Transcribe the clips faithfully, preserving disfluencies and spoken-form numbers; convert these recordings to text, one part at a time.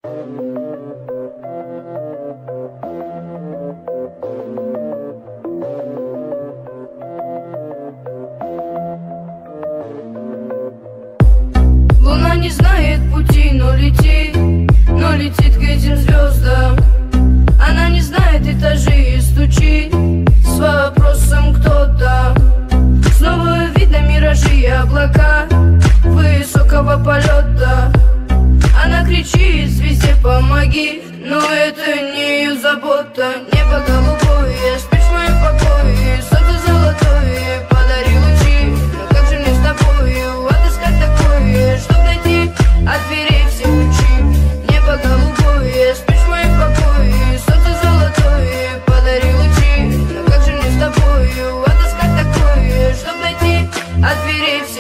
Луна не знает пути, но летит, но летит к этим звездам. Она не знает этажей и стучит с вопросом, кто там. Снова видно миражи и облака высокого полета. Она кричит звезде помоги, но это не ее забота. Небо голубое, спишь в моем покое, солнце золотое, подари лучи. Но как же мне с тобою отыскать такое, чтоб найти от дверей все ключи? Небо голубое, спишь в моем покое, солнце золотое, подари лучи. Но как же мне с тобою отыскать такое, чтоб найти от дверей все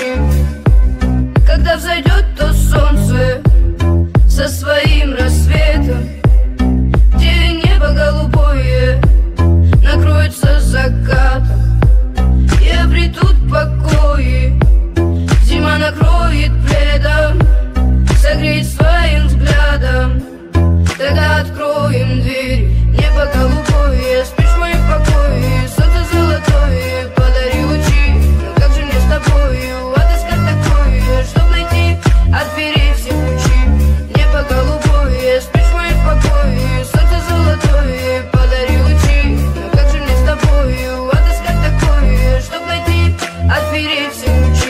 ключи? Когда взойдет то солнце со своим рассветом, где небо голубое накроется закатом, и обретут покои, зима накроет пледом, согреет своим взглядом. Тогда откроем дверь. Небо голубое, спишь в моем покое, солнце золотое, подари лучи. Но как же мне с тобою отыскать такое, чтоб найти от дверей все ключи? Небо голубое, спишь в моем покое, солнце золотое, подари лучи. Но как же мне с тобою отыскать такое, чтоб найти от дверей все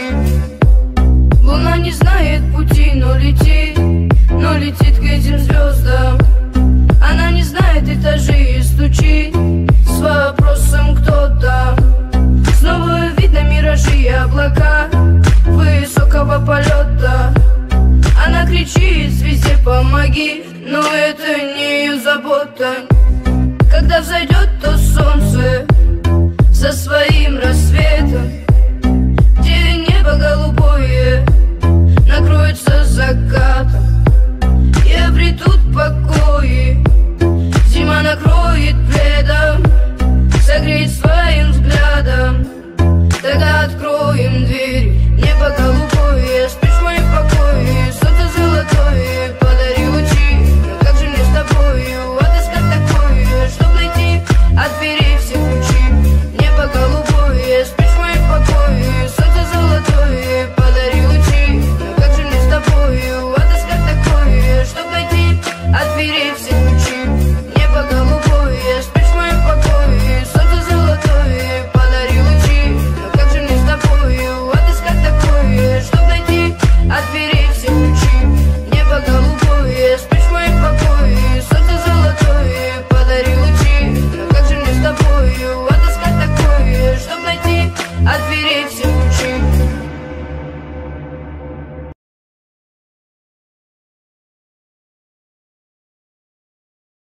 ключи? Луна не знает пути, но летит, но летит к этим звездам. Она не знает этажей и стучит с вопросом, кто там. Снова видно миражи и облака высокого полета. Она кричит звезде помоги, но это не ее забота.